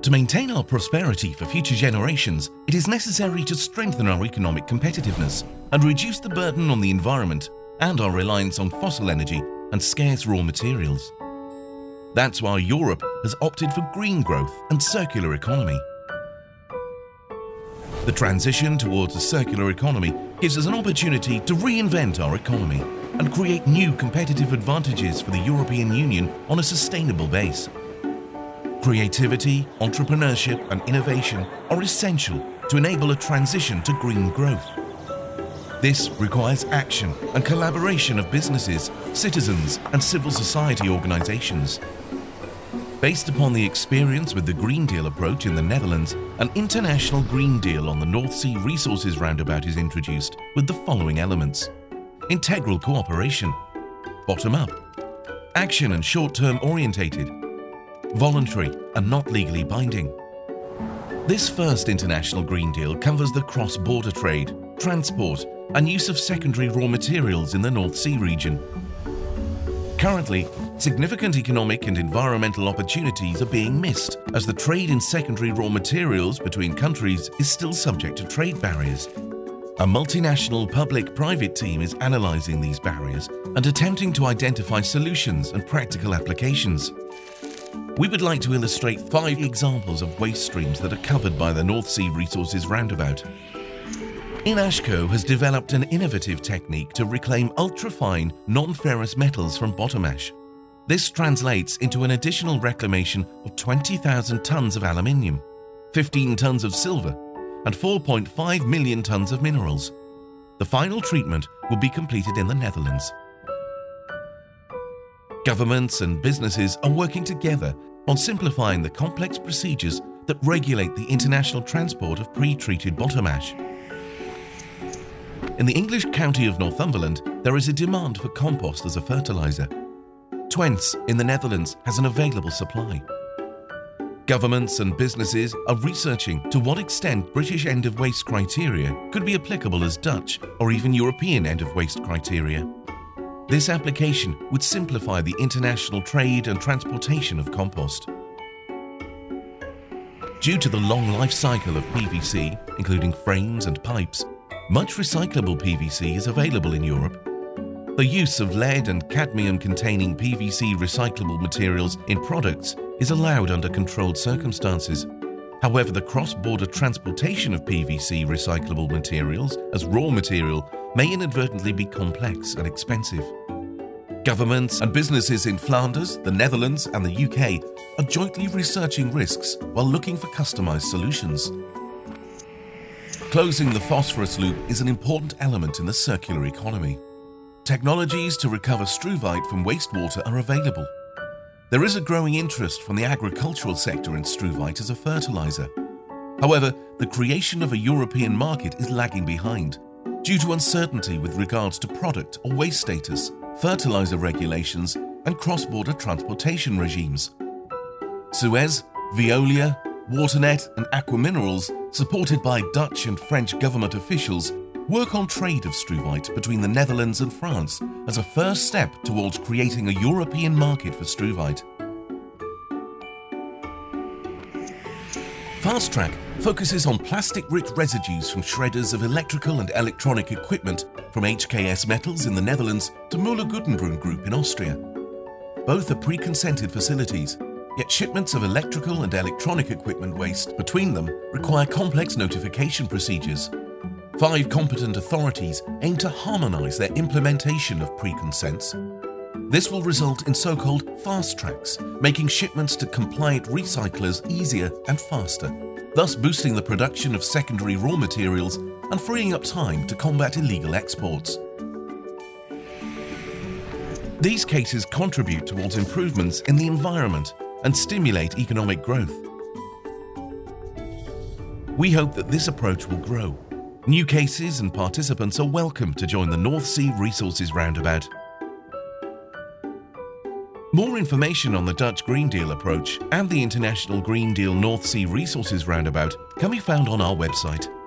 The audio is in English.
To maintain our prosperity for future generations, it is necessary to strengthen our economic competitiveness and reduce the burden on the environment and our reliance on fossil energy and scarce raw materials. That's why Europe has opted for green growth and circular economy. The transition towards a circular economy gives us an opportunity to reinvent our economy and create new competitive advantages for the European Union on a sustainable base. Creativity, entrepreneurship and innovation are essential to enable a transition to green growth. This requires action and collaboration of businesses, citizens and civil society organizations. Based upon the experience with the Green Deal approach in the Netherlands, an international Green Deal on the North Sea Resources Roundabout is introduced with the following elements: integral cooperation, bottom-up, action and short-term orientated, voluntary and not legally binding. This first international Green Deal covers the cross-border trade, transport and use of secondary raw materials in the North Sea region. Currently, significant economic and environmental opportunities are being missed as the trade in secondary raw materials between countries is still subject to trade barriers. A multinational public-private team is analysing these barriers and attempting to identify solutions and practical applications. We would like to illustrate 5 examples of waste streams that are covered by the North Sea Resources Roundabout. Inashco has developed an innovative technique to reclaim ultra-fine, non-ferrous metals from bottom ash. This translates into an additional reclamation of 20,000 tonnes of aluminium, 15 tonnes of silver, and 4.5 million tonnes of minerals. The final treatment will be completed in the Netherlands. Governments and businesses are working together on simplifying the complex procedures that regulate the international transport of pre-treated bottom ash. In the English county of Northumberland, there is a demand for compost as a fertiliser. Twente in the Netherlands has an available supply. Governments and businesses are researching to what extent British end-of-waste criteria could be applicable as Dutch or even European end-of-waste criteria. This application would simplify the international trade and transportation of compost. Due to the long life cycle of PVC, including frames and pipes, much recyclable PVC is available in Europe. The use of lead and cadmium-containing PVC recyclable materials in products is allowed under controlled circumstances. However, the cross-border transportation of PVC recyclable materials as raw material may inadvertently be complex and expensive. Governments and businesses in Flanders, the Netherlands and the UK are jointly researching risks while looking for customized solutions. Closing the phosphorus loop is an important element in the circular economy. Technologies to recover struvite from wastewater are available. There is a growing interest from the agricultural sector in struvite as a fertilizer. However, the creation of a European market is lagging behind due to uncertainty with regards to product or waste status, fertilizer regulations, and cross-border transportation regimes. Suez, Veolia, Waternet and Aquaminerals, supported by Dutch and French government officials, work on trade of struvite between the Netherlands and France as a first step towards creating a European market for struvite. Fast Track focuses on plastic-rich residues from shredders of electrical and electronic equipment from HKS Metals in the Netherlands to Müller-Guttenbrunn Group in Austria. Both are pre-consented facilities, yet shipments of electrical and electronic equipment waste between them require complex notification procedures. 5 competent authorities aim to harmonise their implementation of pre-consents. This will result in so-called fast tracks, making shipments to compliant recyclers easier and faster, thus boosting the production of secondary raw materials and freeing up time to combat illegal exports. These cases contribute towards improvements in the environment and stimulate economic growth. We hope that this approach will grow. New cases and participants are welcome to join the North Sea Resources Roundabout. More information on the Dutch Green Deal approach and the International Green Deal North Sea Resources Roundabout can be found on our website.